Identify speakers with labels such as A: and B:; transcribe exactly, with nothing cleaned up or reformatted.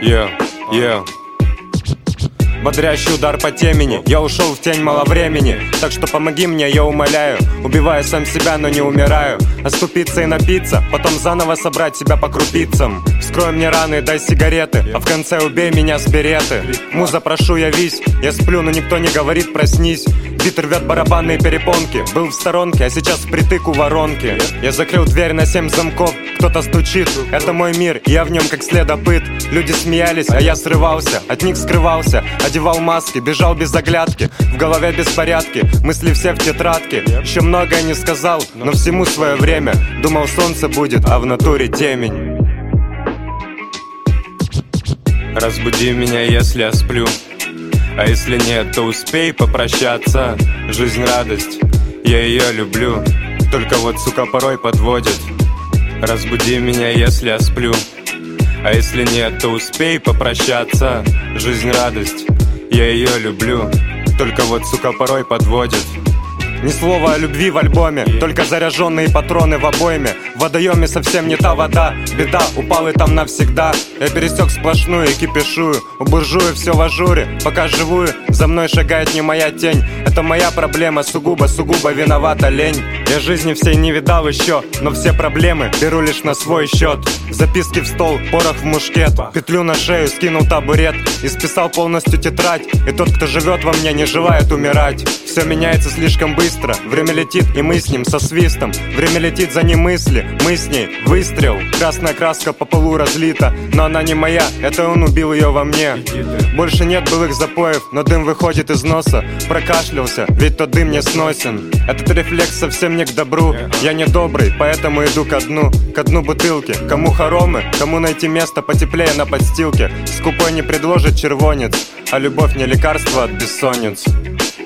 A: Yeah, yeah. Бодрящий удар по темени. Я ушел в тень, мало времени. Так что помоги мне, я умоляю. Убиваю сам себя, но не умираю. Оступиться и напиться, потом заново собрать себя по крупицам. Вскрой мне раны, дай сигареты, а в конце убей меня с береты. Муза, прошу, явись. Я сплю, но никто не говорит, проснись. Бит рвет барабанные перепонки. Был в сторонке, а сейчас впритык у воронки. Я закрыл дверь на семь замков. Кто-то стучит, это мой мир, и я в нем как следопыт. Люди смеялись, а я срывался, от них скрывался. Одевал маски, бежал без оглядки. В голове беспорядки, мысли все в тетрадке. Еще многое не сказал, но всему свое время. Думал, солнце будет, а в натуре темень. Разбуди меня, если я сплю. А если нет, то успей попрощаться. Жизнь радость, я ее люблю. Только вот, сука, порой подводит. Разбуди меня, если я сплю. А если нет, то успей попрощаться. Жизнь радость, я ее люблю. Только вот, сука, порой подводит. Ни слова о любви в альбоме, только заряженные патроны в обойме. В водоеме совсем не та вода, беда, упал и там навсегда. Я пересек сплошную и кипишую, у буржуя все в ажуре. Пока живую, за мной шагает не моя тень. Это моя проблема, сугубо-сугубо виновата лень. Я жизни всей не видал еще, но все проблемы беру лишь на свой счет. Записки в стол, порох в мушкет. Петлю на шею, скинул табурет. Исписал полностью тетрадь. И тот, кто живет во мне, не желает умирать. Все меняется слишком быстро. Время летит, и мы с ним со свистом. Время летит, за ним мысли, мы с ней. Выстрел, красная краска по полу разлита. Но она не моя, это он убил ее во мне. Больше нет былых запоев, но дым выходит из носа. Прокашлялся, ведь тот дым не сносен. Этот рефлекс совсем не к добру. Я не добрый, поэтому иду ко дну. Ко дну бутылки, кому хоромы, кому найти место потеплее на подстилке. Скупой не предложит червонец, а любовь не лекарство от бессонниц.